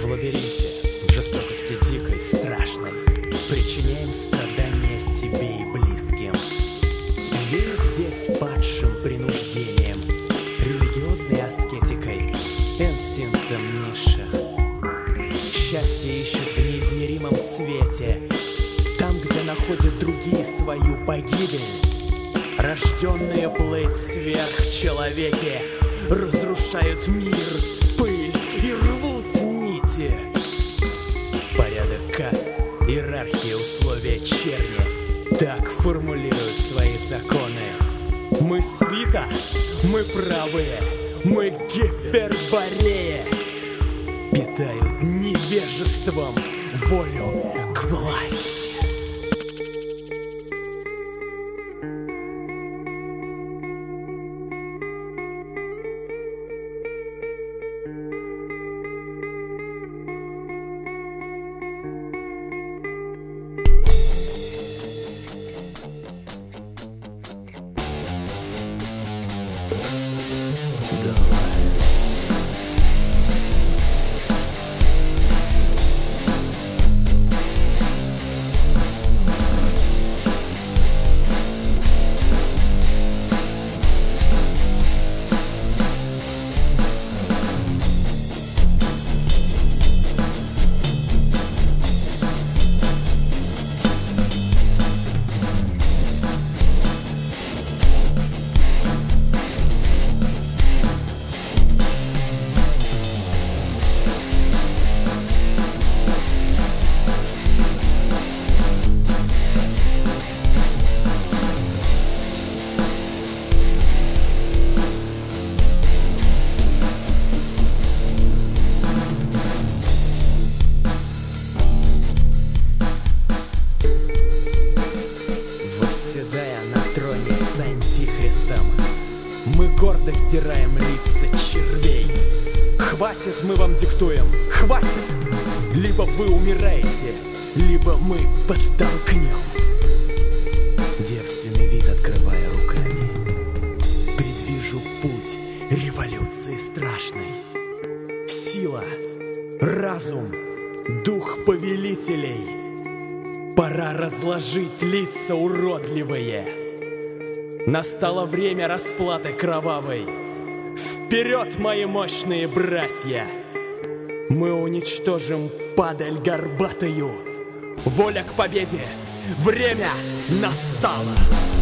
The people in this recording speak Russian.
лабиринте, в жестокости дикой, страшной, причиняем страдания себе и близким. Веет здесь падшим принуждением, религиозной аскетикой, инстинктом низших. Счастье ищут в неизмеримом свете, там, где находят другие свою погибель. Рожденные плыть сверхчеловеки разрушают мир, пыль и рвут нити. Порядок каст, иерархия, условия черни так формулируют свои законы. Мы свита, мы правые, мы гипербореи. Питают невежеством волю к власти. Мы гордо стираем лица червей. Хватит, мы вам диктуем, хватит! Либо вы умираете, либо мы подтолкнем. Девственный вид открывая руками, предвижу путь революции страшной. Сила, разум, дух повелителей. Пора разложить лица уродливые. Настало время расплаты кровавой. Вперед, мои мощные братья! Мы уничтожим падаль горбатую. Воля к победе! Время настало!